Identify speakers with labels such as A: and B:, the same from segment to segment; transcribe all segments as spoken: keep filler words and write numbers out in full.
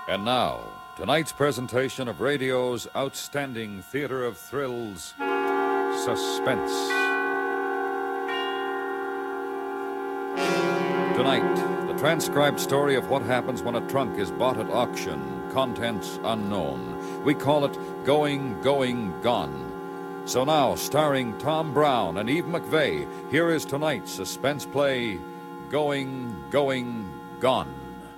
A: And now, tonight's presentation of radio's outstanding theater of thrills, Suspense. Tonight, the transcribed story of what happens when a trunk is bought at auction, contents unknown. We call it Going, Going, Gone. So now, starring Tom Brown and Eve McVeigh, here is tonight's suspense play, Going, Going, Gone.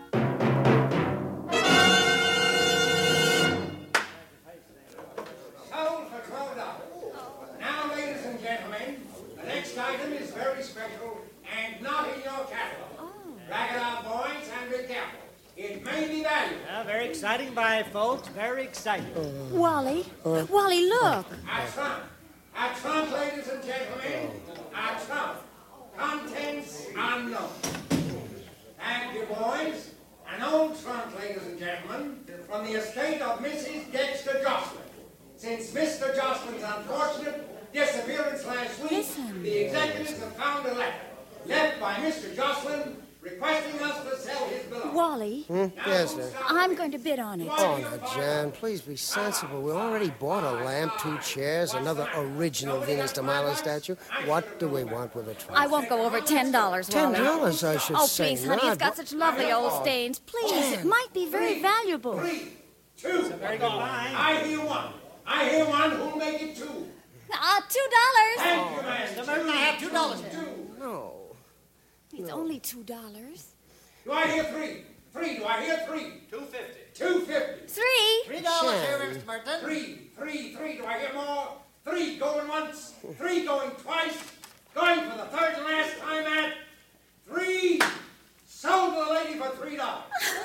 B: Item is very special and not in your catalog. Oh. Rack it out, boys, and be careful. It may be valuable.
C: Uh, very exciting buy, folks. Very exciting.
D: Uh, Wally, uh, Wally, look.
B: A trunk. A trunk, ladies and gentlemen. A trunk. Contents unknown. Thank you, boys. An old trunk, ladies and gentlemen, from the estate of Missus Dexter Jocelyn. Since Mister Jocelyn's unfortunate disappearance last week,
D: Listen.
B: The executives have found a letter left by Mister Jocelyn requesting us to sell his belongings.
D: Wally?
E: Hmm? Yes, sir.
D: I'm going to bid on it.
E: Oh, now, Jan, please be sensible. We already bought a lamp, two chairs, another original Venus de Milo statue. What do we want with a trunk?
D: I won't go over ten dollars,
E: Ten
D: Wally.
E: dollars, I should
D: oh,
E: say.
D: please, honey,
E: not.
D: it's got such lovely old stains. Please, it might be very valuable.
B: Three, two,
C: Very good buy.
B: I hear one. I hear one who'll make it two.
D: Uh, two dollars.
B: Thank you, man.
C: Mr. Merton, I have two dollars.
B: Two.
E: No.
D: It's
E: No.
D: only two dollars.
B: Do I hear three? Three. Do I hear three?
C: Two fifty.
B: Two fifty.
D: Three.
C: Three dollars here,
E: Shan.
C: Mister Merton.
B: Three, three, three. Do I hear more? Three going once. Three going twice. Going for the third and last time at three. Sold to the lady for three dollars.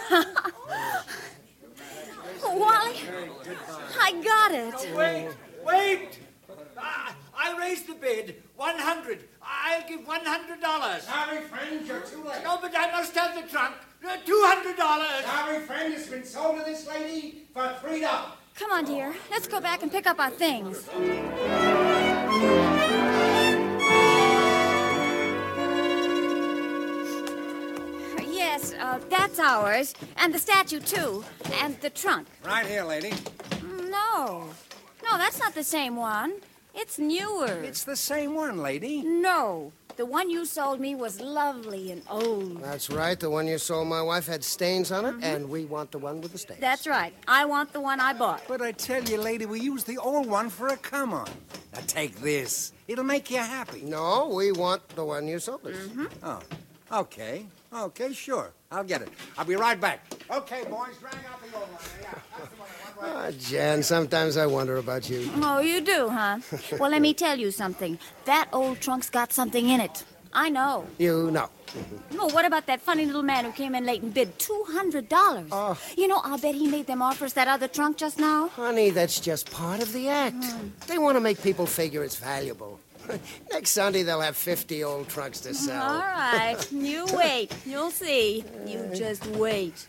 D: Oh, Wally, I got it.
C: Wait, wait. I, I raised the bid. One hundred. I'll give one hundred dollars.
B: Sorry, friend, you're too late.
C: No, but I must have the trunk. Uh, Two hundred dollars.
B: Sorry, friend, it's been sold to this lady for three dollars.
D: Come on, dear. Let's go back and pick up our things. Yes, uh, that's ours. And the statue, too. And the trunk.
B: Right here, lady.
D: No. No, that's not the same one. It's newer.
B: It's the same one, lady.
D: No. The one you sold me was lovely and old.
E: That's right. The one you sold my wife had stains on it, and we want the one with the stains.
D: That's right. I want the one I bought.
F: But I tell you, lady, we used the old one for a come-on. Now take this. It'll make you happy.
E: No, we want the one you sold us.
F: Oh, okay. Okay, sure. I'll get it. I'll be right back.
B: Okay, boys, drag out the old one. Yeah, that's the one I want. Right.
E: Ah, Jan, sometimes I wonder about you.
D: Oh, you do, huh? Well, let me tell you something. That old trunk's got something in it. I know.
E: You know.
D: Oh, what about that funny little man who came in late and bid two hundred dollars?
E: Oh.
D: You know, I'll bet he made them offers that other trunk just now.
E: Honey, that's just part of the act. They want to make people figure it's valuable. Next Sunday, they'll have fifty old trunks to sell.
D: All right. You wait. You'll see. You just wait.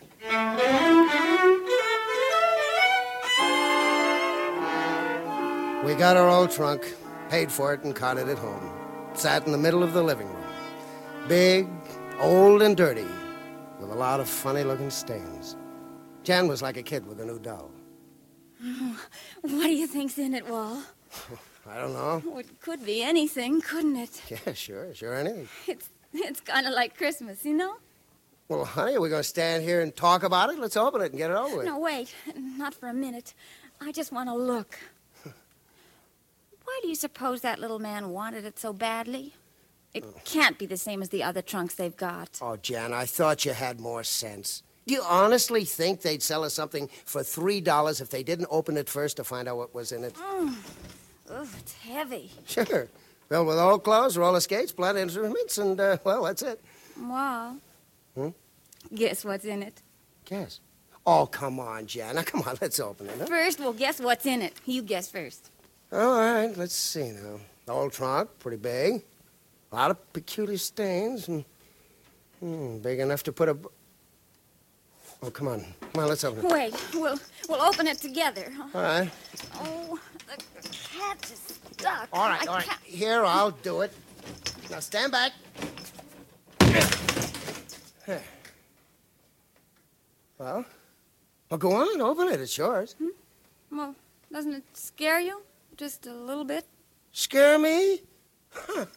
E: We got our old trunk, paid for it, and carted it home. Sat in the middle of the living room. Big, old, and dirty, with a lot of funny-looking stains. Jan was like a kid with a new doll.
D: Oh, what do you think's in it, Wall?
E: I don't know.
D: Oh, it could be anything, couldn't it?
E: Yeah, sure, sure, anything.
D: It's it's kind of like Christmas, you know?
E: Well, honey, are we going to stand here and talk about it? Let's open it and get it over with.
D: No, wait. Not for a minute. I just want to look. Why do you suppose that little man wanted it so badly? It can't be the same as the other trunks they've got.
E: Oh, Jan, I thought you had more sense. Do you honestly think they'd sell us something for three dollars if they didn't open it first to find out what was in it?
D: Mm. Ugh, it's heavy.
E: Sure. Filled with old clothes, roller skates, blood instruments, and, uh, well, that's it.
D: Wow.
E: Hmm?
D: Guess what's in it?
E: Guess. Oh, come on, Jan. Now, come on, let's open it, huh?
D: First, we'll guess what's in it. You guess first.
E: All right, let's see now. Old trunk, pretty big. A lot of peculiar stains, and hmm, big enough to put a... Oh, come on. Come on, let's open it.
D: Wait, we'll we'll open it together.
E: All right.
D: Oh, the catch is stuck.
E: All right,
D: I
E: all right.
D: can't-
E: Here, I'll do it. Now, stand back. Well, Well, go on, open it. It's yours.
D: Hmm? Well, doesn't it scare you? Just a little bit?
E: Scare me? Huh.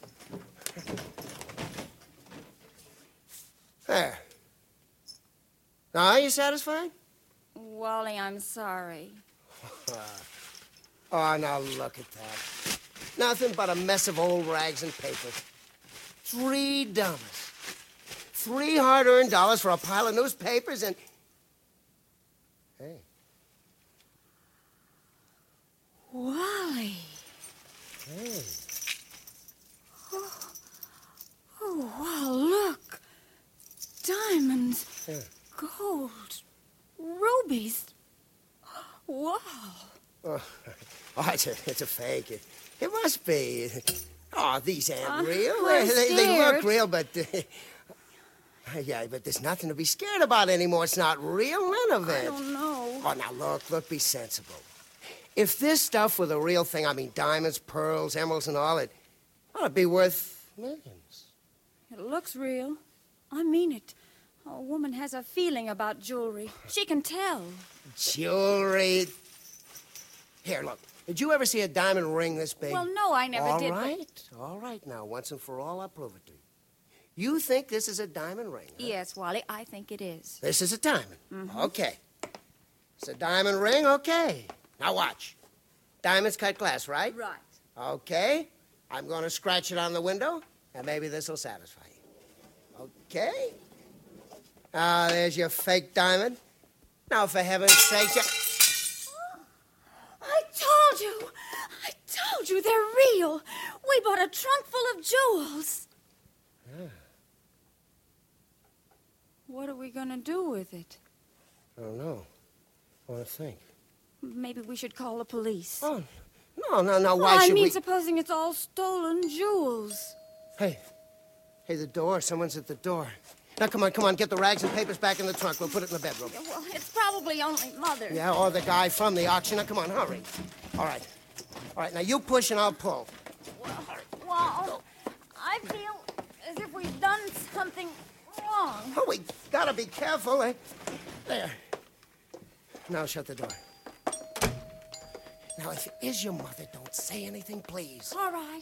E: There. Now, are you satisfied?
D: Wally, I'm sorry.
E: Oh, now look at that. Nothing but a mess of old rags and paper. Three dollars. Three hard-earned dollars for a pile of newspapers and... Hey.
D: Wally.
E: Hey.
D: Oh, oh wow, look. Diamonds.
E: Yeah.
D: Gold. Rubies. Wow.
E: Oh, oh it's, a, it's a fake. It, it must be. Oh, these ain't
D: Uh,
E: real.
D: I'm
E: They, they look
D: scared.
E: real, but... Uh, yeah, but there's nothing to be scared about anymore. It's not real, none of it.
D: I don't know.
E: Oh, now, look, look, be sensible. If this stuff were the real thing, I mean diamonds, pearls, emeralds, and all, it ought to be worth millions.
D: It looks real. I mean it. A woman has a feeling about jewelry. She can tell.
E: Jewelry. Here, look. Did you ever see a diamond ring this big?
D: Well, no, I never
E: all
D: did.
E: All right, all right. Now, once and for all, I'll prove it to you. You think this is a diamond ring, huh?
D: Yes, Wally, I think it is.
E: This is a diamond.
D: Mm-hmm.
E: Okay. It's a diamond ring, okay. Now watch. Diamonds cut glass, right?
D: Right.
E: Okay. I'm going to scratch it on the window, and maybe this will satisfy you. Okay. Ah, there's your fake diamond. Now, for heaven's sake, you...
D: I told you! I told you they're real! We bought a trunk full of jewels.
E: Yeah.
D: What are we going to do with it?
E: I don't know. I want to think.
D: Maybe we should call the police.
E: Oh, no, no, no. Why
D: well, I
E: should
D: mean,
E: we...
D: supposing it's all stolen jewels.
E: Hey. Hey, the door. Someone's at the door. Now, come on, come on. Get the rags and papers back in the trunk. We'll put it in the bedroom.
D: Yeah, well, it's probably only Mother.
E: Yeah, or the guy from the auction. Now, come on, hurry. All right. All right, now you push and I'll pull.
D: Well, well I feel as if we've done something wrong.
E: Oh, we gotta be careful. Eh? There. Now shut the door. Now, if it is your mother, don't say anything, please.
D: All right.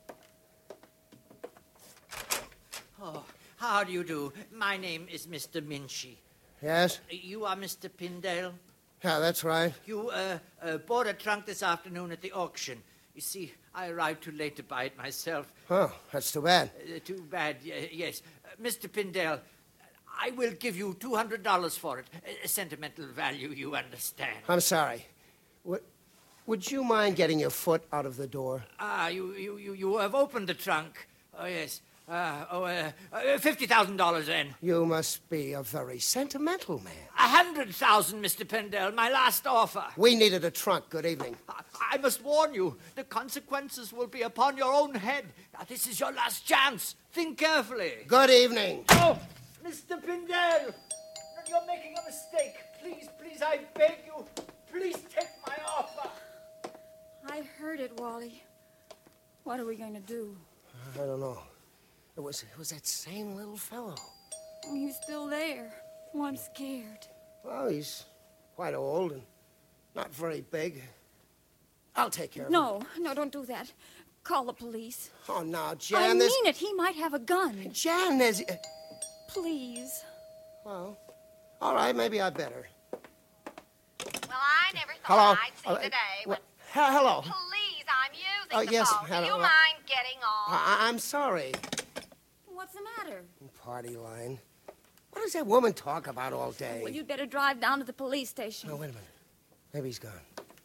C: Oh, how do you do? My name is Mister Minchie.
E: Yes?
C: You are Mister Pindale?
E: Yeah, that's right.
C: You uh, uh, bought a trunk this afternoon at the auction. You see, I arrived too late to buy it myself.
E: Oh, that's too bad.
C: Uh, too bad, y- yes. Uh, Mister Pindale, I will give you two hundred dollars for it. A sentimental value, you understand.
E: I'm sorry. Would, would you mind getting your foot out of the door?
C: Ah, you, you, you, you have opened the trunk. Oh, yes. Uh, oh, uh, uh, fifty thousand dollars then.
E: You must be a very sentimental man.
C: A hundred thousand, Mister Pendel, my last offer.
E: We needed a trunk. Good evening.
C: I, I must warn you, the consequences will be upon your own head. Now, this is your last chance. Think carefully.
E: Good evening.
C: Oh, Mister Pindale, you're making a mistake. Please, please, I beg you, please take my offer.
D: I heard it, Wally. What are we going to do?
E: I don't know. It was, it was that same little fellow.
D: He's still there. Oh, I'm scared.
E: Well, he's quite old and not very big. I'll take care of him.
D: No, no, don't do that. Call the police.
E: Oh, now, Jan,
D: I
E: there's...
D: mean it. He might have a gun.
E: Jan, there's...
D: Please.
E: Well, all right, maybe I better.
G: Well, I never thought
E: Hello?
G: I'd see
E: Uh,
G: the day when...
E: Well, he- hello.
G: Please, I'm using
E: Oh,
G: the
E: yes,
G: phone. Do
E: hello.
G: you
E: Uh,
G: mind getting off?
E: I- I'm sorry.
D: What's the matter?
E: Party line. What does that woman talk about all day?
D: Well, you'd better drive down to the police station.
E: Oh, wait a minute. Maybe he's gone.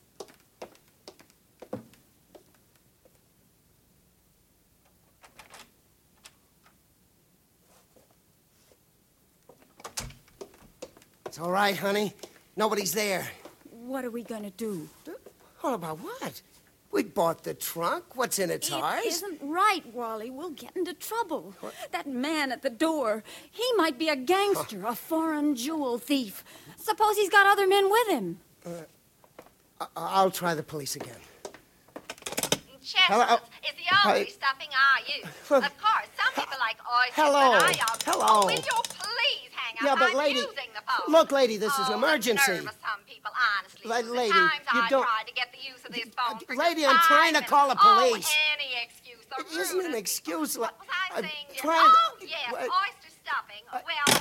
E: It's all right, honey. Nobody's there.
D: What are we going to do?
E: All about what? We bought the trunk. What's in its ours?
D: It isn't right, Wally. We'll get into trouble. That man at the door, he might be a gangster, a foreign jewel thief. Suppose he's got other men with him.
E: I- I'll try the police again.
G: Chestnuts
E: Hello?
G: is the only
E: Hi.
G: stuffing I use.
E: Well,
G: Of course, some people like oysters,
E: hello.
G: but I don't.
E: Hello.
G: Oh, will you please hang us.
E: Yeah, but
G: I'm
E: lady-
G: using the phone.
E: look, lady, this is
G: oh,
E: an emergency.
G: The nerve of some people, honestly.
E: La-
G: the
E: lady,
G: times
E: you
G: I
E: don't-
G: tried to get the use of this phone for
E: Lady,
G: just
E: I'm
G: five
E: trying to
G: minutes.
E: call the police.
G: Oh, any excuse. The
E: It isn't an
G: rudest-
E: excuse.
G: What was I
E: I'm
G: saying?
E: trying-
G: Oh, yes,
E: What-
G: oyster stuffing. Well,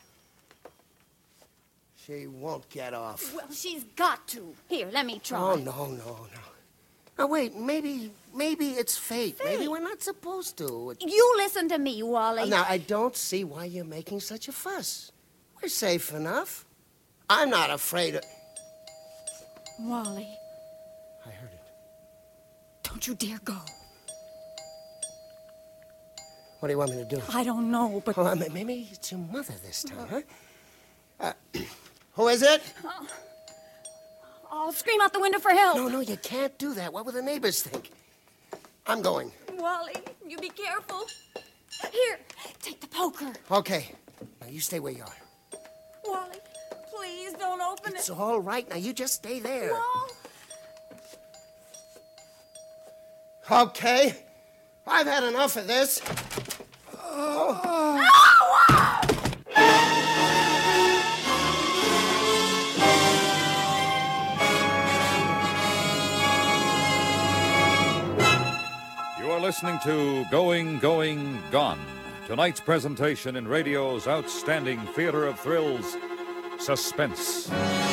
E: She won't get off.
D: Well, she's got to. Here, let me try.
E: Oh, no, no, no. Now, wait, maybe, maybe it's fate.
D: Fate?
E: Maybe we're not supposed to.
D: You listen to me, Wally.
E: Now, I don't see why you're making such a fuss. We're safe enough. I'm not afraid of...
D: Wally,
E: I heard it.
D: don't you dare go.
E: What do you want me to do?
D: I don't know, but...
E: Oh, I mean, maybe it's your mother this time, huh? Uh, who is it?
D: I'll scream out the window for help.
E: No, no, you can't do that. What will the neighbors think? I'm going.
D: Wally, you be careful. Here, take the poker.
E: Okay. Now, you stay where you are.
D: Wally, please don't open
E: It's
D: it.
E: all right. Now, you just stay there.
D: No.
E: Okay. I've had enough of this. Oh.
A: You are listening to Going, Going, Gone. Tonight's presentation in radio's outstanding theater of thrills, Suspense.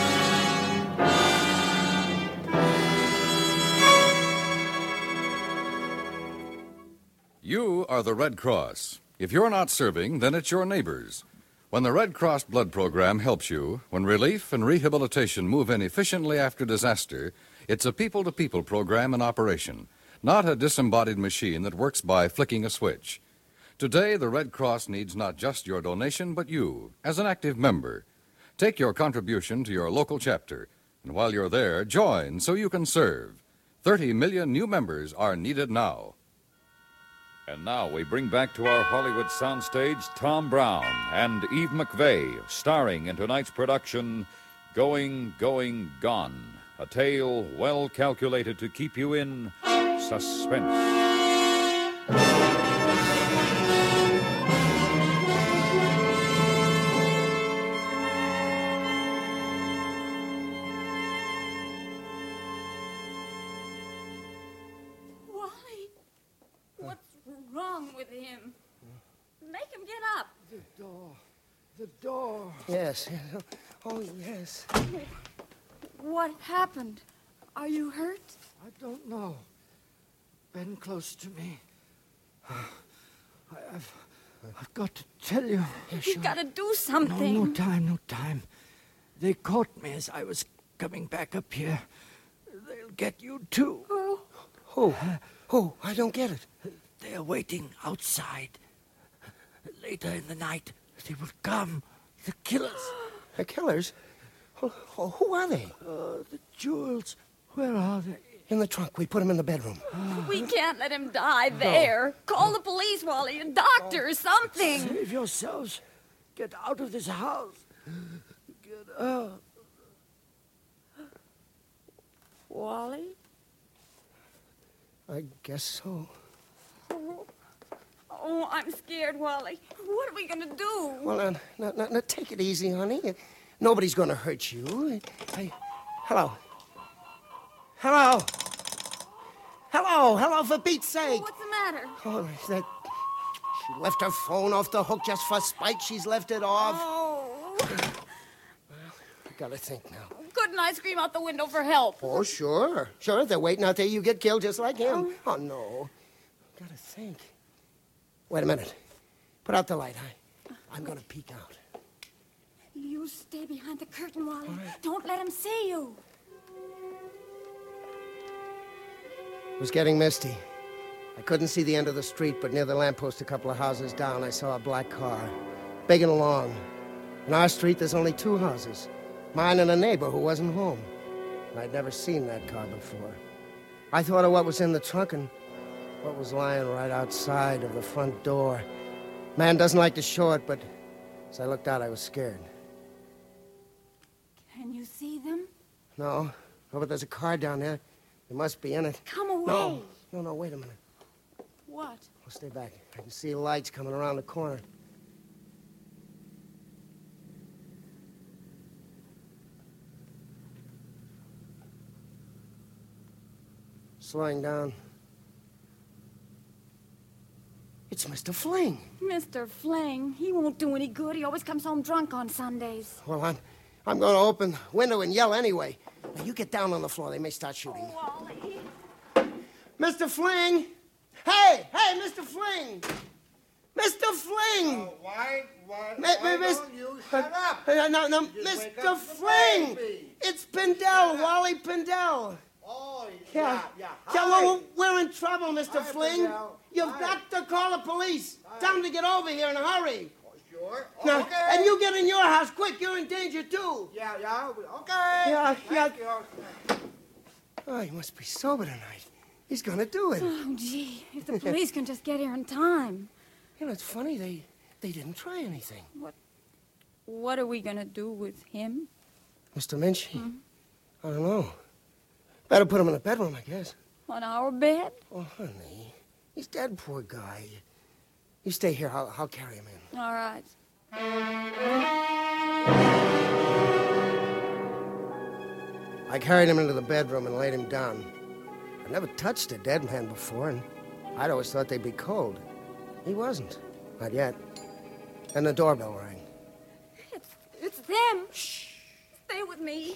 A: You are the Red Cross. If you're not serving, then it's your neighbors. When the Red Cross Blood Program helps you, when relief and rehabilitation move in efficiently after disaster, it's a people-to-people program in operation, not a disembodied machine that works by flicking a switch. Today, the Red Cross needs not just your donation, but you, as an active member. Take your contribution to your local chapter, and while you're there, join so you can serve. Thirty million new members are needed now. And now we bring back to our Hollywood soundstage Tom Brown and Eve McVeigh, starring in tonight's production, Going, Going, Gone, a tale well calculated to keep you in suspense.
D: Wally, what's wrong with him? Make him get up.
H: The door. The door.
E: Yes. Oh, yes.
D: What happened? Are you hurt?
H: I don't know. Bend close to me. I, I've, I've got to tell you.
D: You've got to do
H: No,
D: something.
H: no time, no time. They caught me as I was coming back up here. They'll get you too.
D: Oh,
E: Who? Who? I don't get it.
H: They're waiting outside. Later in the night, they will come. The killers.
E: The killers? Oh, oh, who are they?
H: Uh, the jewels. Where are they?
E: In the trunk. We put them in the bedroom.
D: we can't let him die there. Call the police, Wally, a doctor or something.
H: Save yourselves. Get out of this house. Get out.
D: Wally?
E: I guess so.
D: Oh, I'm scared, Wally. What are we going to do?
E: Well, now, now, now, now, take it easy, honey. Nobody's going to hurt you. I, hello. Hello. Hello. Hello, for Pete's sake.
D: What's the matter?
E: Oh, that... She left her phone off the hook just for spite. She's left it off.
D: Oh.
E: I gotta think now.
D: Couldn't I scream out the window for help?
E: Oh, sure. Sure, they're waiting out there. You get killed just like him. Oh, no. Gotta think. Wait a minute. Put out the light. I, I'm gonna peek out.
D: You stay behind the curtain, Wally. Don't let him see you.
E: It was getting misty. I couldn't see the end of the street, but near the lamppost a couple of houses down, I saw a black car, big and long. In our street, there's only two houses, mine and a neighbor who wasn't home. And I'd never seen that car before. I thought of what was in the trunk and what was lying right outside of the front door. Man doesn't like to show it, but as I looked out, I was scared.
D: Can you see them?
E: No, no, but there's a car down there. They must be in it.
D: Come away.
E: No, no, no, wait a minute.
D: What?
E: I'll stay back. I can see lights coming around the corner. slowing down. It's Mister Fling.
D: Mister Fling, he won't do any good. He always comes home drunk on Sundays.
E: Well, I'm, I'm going to open the window and yell anyway. Now, you get down on the floor. They may start shooting.
D: Oh, Wally.
E: Mister Fling! Hey, hey, Mister Fling! Mister Fling!
I: Oh, why, why,
E: Mi-
I: why
E: mi- mis-
I: don't you shut up?
E: Uh, no, no,
I: Just wake
E: Mister
I: up the
E: Fling!
I: baby.
E: It's Pindell, Wally Pindell.
I: Oh,
E: Yeah,
I: yeah, yeah.
E: yeah,
I: Hi.
E: well, we're in trouble, Mister
I: Hi,
E: Fling.
I: Pindell.
E: You've
I: Hi.
E: got to call the police. Tell them to get over here in a hurry.
I: Oh, sure. Oh,
E: Now,
I: okay.
E: and you get in your house, quick. You're in danger, too.
I: Yeah, yeah. Okay.
E: Yeah,
I: Thank
E: yeah.
I: you.
E: Oh, he must be sober tonight. He's gonna do it.
D: Oh, gee, if the police can just get here in time.
E: You know, it's funny. They they didn't try anything.
D: What are we gonna do with him?
E: Mister Minchie? I don't know. Better put him in a bedroom, I guess.
D: On our bed?
E: Oh, honey. He's dead, poor guy. You stay here. I'll, I'll carry him in.
D: All right.
E: I carried him into the bedroom and laid him down. I never touched a dead man before, and I'd always thought they'd be cold. He wasn't. Not yet. Then the doorbell rang.
D: It's, it's them. Shh. Stay with me.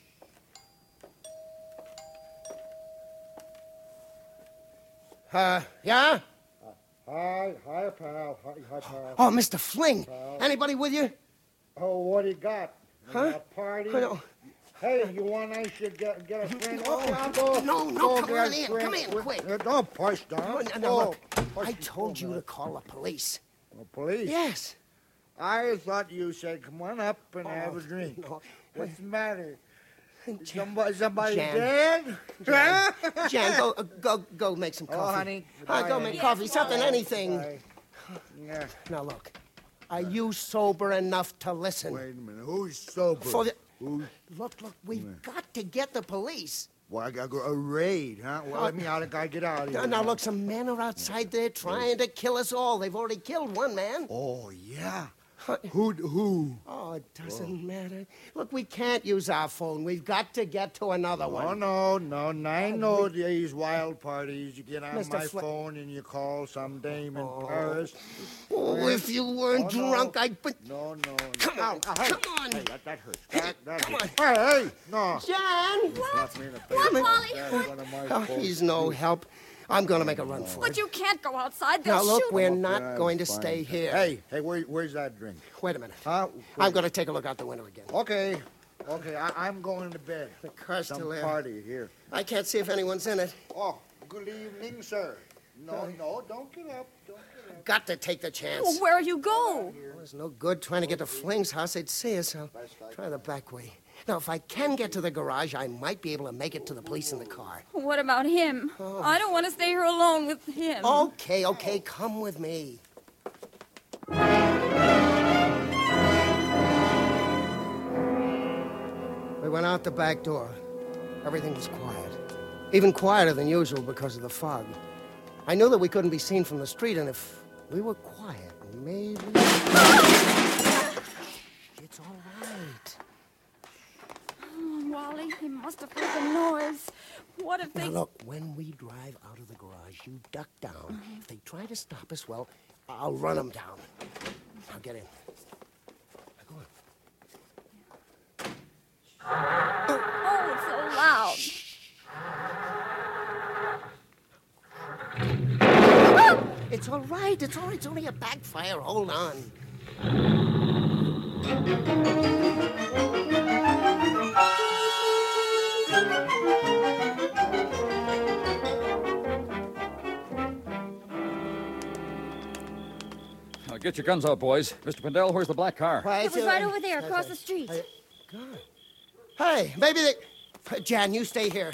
E: Uh, yeah?
I: Hi, hi, pal. Hi, hi, pal.
E: Oh, Mister Fling. Anybody with you?
I: Oh, what do you got? You
E: Huh?
I: got a party?
E: I don't-
I: Hey, you want I should get, get a friend?
E: No,
I: Okay, I'll go.
E: no, no,
I: go
E: come
I: get
E: on
I: a
E: in,
I: friend.
E: come in, quick.
I: Uh, Don't push,
E: No,
I: Don.
E: no, no,
I: Go.
E: look.
I: Push
E: I
I: it.
E: told you
I: Go,
E: to call the police.
I: man. The police?
E: Yes.
I: I thought you said, come on up and have
E: Oh,
I: a drink.
E: no.
I: What's the matter?
E: Jan,
I: Somebody, somebody
E: Jan.
I: dead?
E: Jan, Jan, go, uh, go, go make some
I: Oh,
E: coffee.
I: honey.
E: Uh, go
I: Bye,
E: make
I: honey.
E: coffee, something, anything.
I: Bye. Yeah.
E: Now, look. Are you sober enough to listen?
I: Wait a minute. Who's sober?
E: For the-
I: Who's...
E: Look, look, we've got to get the police.
I: Well, I gotta go a raid, huh? Well, let me out. I gotta get out of here.
E: Now, now, look, some men are outside there trying to kill us all. They've already killed one man.
I: Oh, yeah. Who? Who?
E: Oh, it doesn't matter. Look, we can't use our phone. We've got to get to another
I: Oh,
E: one.
I: no, no, no. I know these wild parties. You get on
E: Mister
I: my
E: Fle-
I: phone and you call some dame in Paris.
E: Oh, if you weren't
I: Oh, no.
E: drunk, I'd put...
I: No, no, no.
E: Come on,
I: Ow, hey,
E: come on.
I: Hey, that, that hurts. That, that
E: come
I: hurts. Hey, hey, no.
E: Jan!
I: Slap me in the face.
D: What, Wally?
I: That's one of my
E: Oh,
I: faults.
E: he's no help. I'm going to make a run for
D: But
E: it.
D: you can't go outside. They'll
E: Now, look,
D: shoot.
E: we're
I: Yeah,
E: not going to
I: fine.
E: stay here.
I: Hey, hey, where, where's that drink?
E: Wait a minute.
I: Huh?
E: I'm going to take a look out the window again.
I: Okay, okay, I, I'm going to bed.
E: The car's
I: Some
E: still there.
I: party here.
E: I can't see if anyone's in it.
I: Oh, good evening, sir. No, no, don't get up. Don't get up.
E: Got to take the chance.
D: Well, where'll you go?
E: Well, it's no good trying to get to Fling's house. They'd see us. I'll try the back way. Now, if I can get to the garage, I might be able to make it to the police in the car.
D: What about him? I don't want to stay here alone with him.
E: Okay, okay, come with me. We went out the back door. Everything was quiet. Even quieter than usual because of the fog. I knew that we couldn't be seen from the street, and if we were quiet, maybe... It's all right.
D: Oh, Wally, he must have heard the noise. What if
E: Now,
D: they...
E: look, when we drive out of the garage, you duck down. If they try to stop us, well, I'll run them down. Now, get in. Now, go on.
D: Oh, it's so loud.
E: It's all right. It's all right. It's only a backfire. Hold on.
A: Now, get your guns out, boys. Mister Pindell, where's the black car?
E: Why,
D: It was right over there, across the street.
E: God. Hey, maybe they... Jan, you stay here.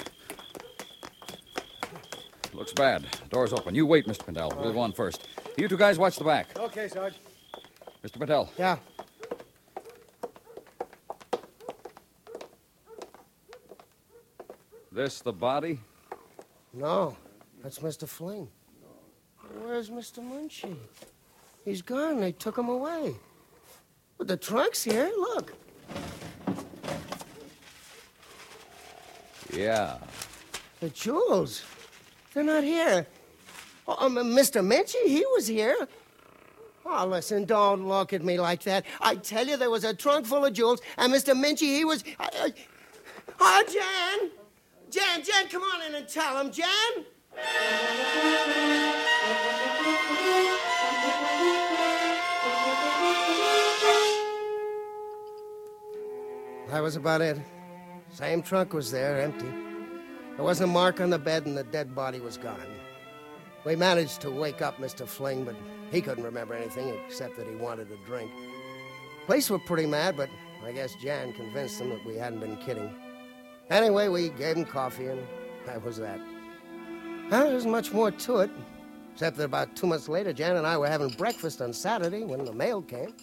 A: Looks bad. Door's open. You wait, Mister Pindell. We'll go on first. You two guys watch the back.
I: Okay, Sarge.
A: Mister Pindell.
E: Yeah.
A: This the body?
E: No, that's Mister Fling. Where's Mister Munchie? He's gone. They took him away. But the trunk's here. Look.
A: Yeah.
E: The jewels. They're not here. Oh, um, Mister Minchie, he was here. Oh, listen, don't look at me like that. I tell you, there was a trunk full of jewels, and Mister Minchie, he was... I, I... Oh, Jan! Jan, Jan, come on in and tell him, Jan! That was about it. Same trunk was there, empty. There wasn't a mark on the bed, and the dead body was gone. We managed to wake up Mister Fling, but he couldn't remember anything except that he wanted a drink. Police were pretty mad, but I guess Jan convinced them that we hadn't been kidding. Anyway, we gave him coffee, and that was that. Well, there wasn't much more to it, except that about two months later, Jan and I were having breakfast on Saturday when the mail came.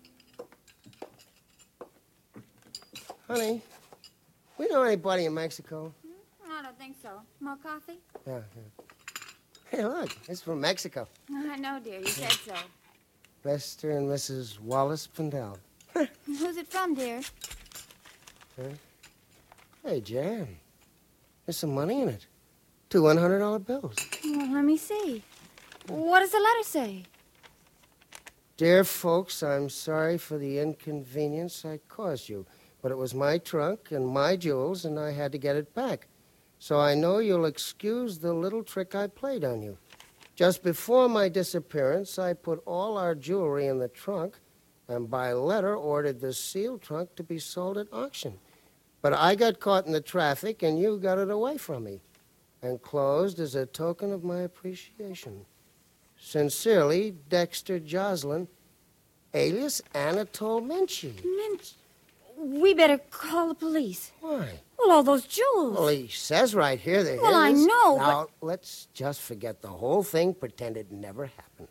E: Honey, we know anybody in Mexico?
D: I don't think so. More coffee?
E: Yeah, yeah. Hey, look, it's from Mexico.
D: I know, dear. You said so.
E: Mister and Missus Wallace Pindell.
D: Who's it from, dear?
E: Huh? Hey, Jan, there's some money in it. Two one hundred dollar bills.
D: Well, let me see. What does the letter say?
E: Dear folks, I'm sorry for the inconvenience I caused you, but it was my trunk and my jewels, and I had to get it back. So I know you'll excuse the little trick I played on you. Just before my disappearance, I put all our jewelry in the trunk and by letter ordered the sealed trunk to be sold at auction. But I got caught in the traffic and you got it away from me. Enclosed as a token of my appreciation. Sincerely, Dexter Joslin, alias Anatole Minchie.
D: Minch, we better call the police.
E: Why?
D: Well, all those jewels.
E: Well, he says right here that
D: Well, I
E: his.
D: know,
E: Now, let's just forget the whole thing, pretend it never happened.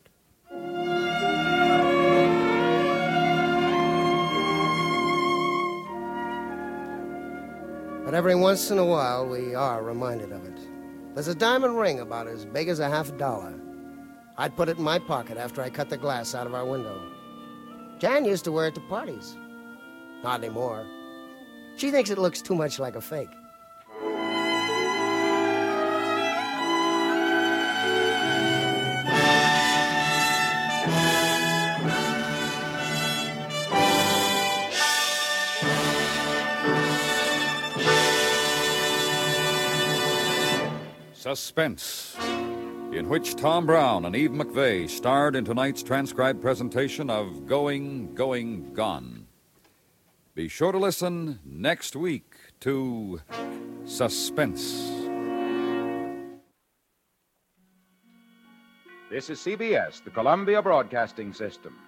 E: But every once in a while, we are reminded of it. There's a diamond ring about as big as a half dollar. I'd put it in my pocket after I cut the glass out of our window. Jan used to wear it to parties. Not anymore. She thinks it looks too much like a fake.
A: Suspense, in which Tom Brown and Eve McVeigh starred in tonight's transcribed presentation of Going, Going, Gone. Be sure to listen next week to Suspense.
J: This is C B S, the Columbia Broadcasting System.